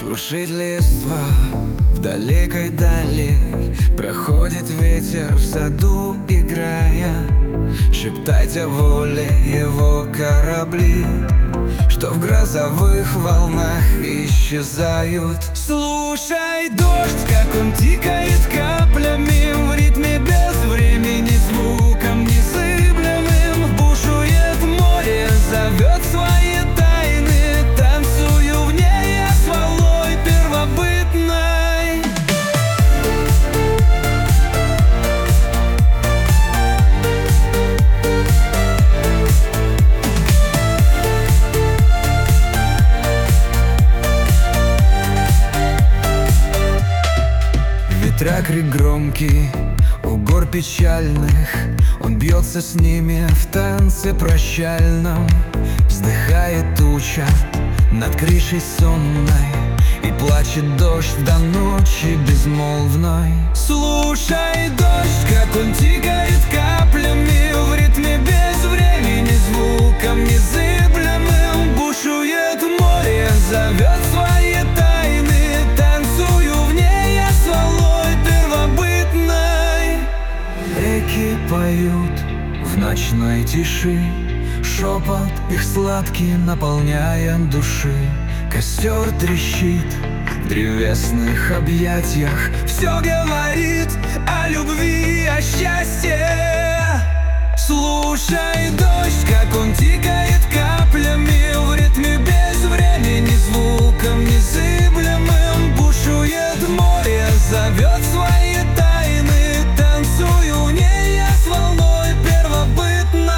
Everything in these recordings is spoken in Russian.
Шуршит листва в далекой дали, проходит ветер в саду, играя. Шептать о воле его корабли, что в грозовых волнах исчезают. Слушай дождь, как он тикает каплями в ритме без времени, звуком незыблемым. Бушует море, зовет свои тайны, танцую в ней я с волной первобытной. Ветра крик громкий у гор печальных, он бьется с ними в танце прощальном. Вздыхает туча над крышей сонной, и плачет дождь до ночи безмолвной. Слушай дождь, как он тикает каплями в ритме без времени, звуком незыблемым. Бушует море, зовет свои тайны, танцую в ней я с волной первобытной. Реки поют в ночной тиши, шепот их сладкий наполняя души. Костер трещит в древесных объятиях, все говорит о любви, о счастье. Слушай дождь, как он тикает каплями в ритме без времени, звуком незыблемым. Бушует море, зовет свои тайны, танцую в ней я с волной первобытной.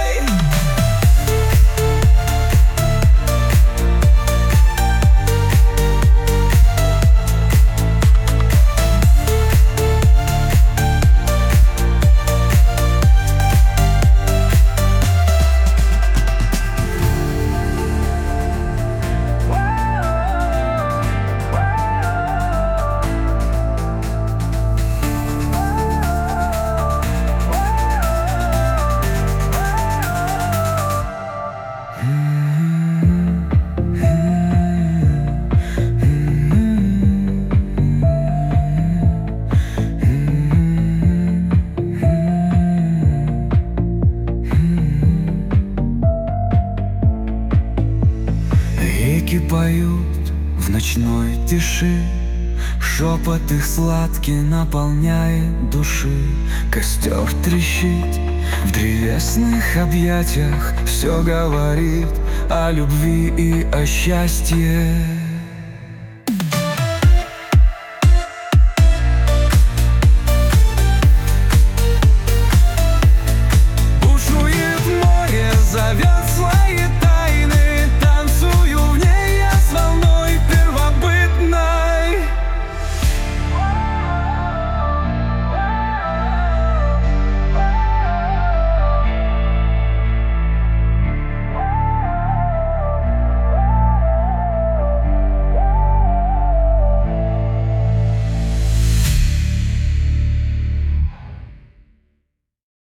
Реки поют в ночной тиши, шепот их сладкий наполняет души. Костер трещит в древесных объятиях, все говорит о любви и о счастье.